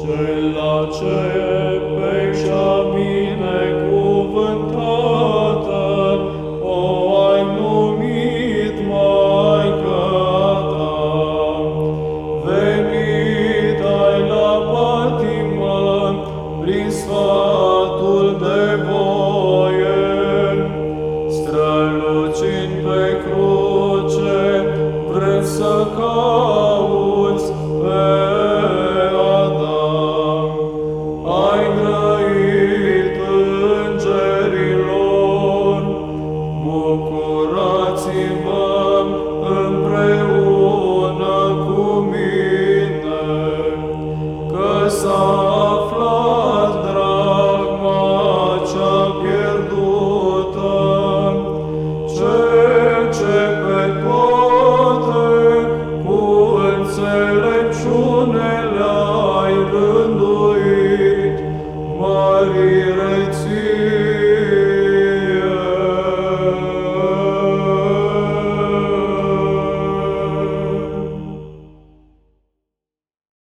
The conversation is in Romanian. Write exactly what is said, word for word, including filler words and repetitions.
cela ce pe cea binecuvântată o ai numit Maică ta. Venit ai la patimă prin sfatul de voie, strălucind pe cruce, vrând să ca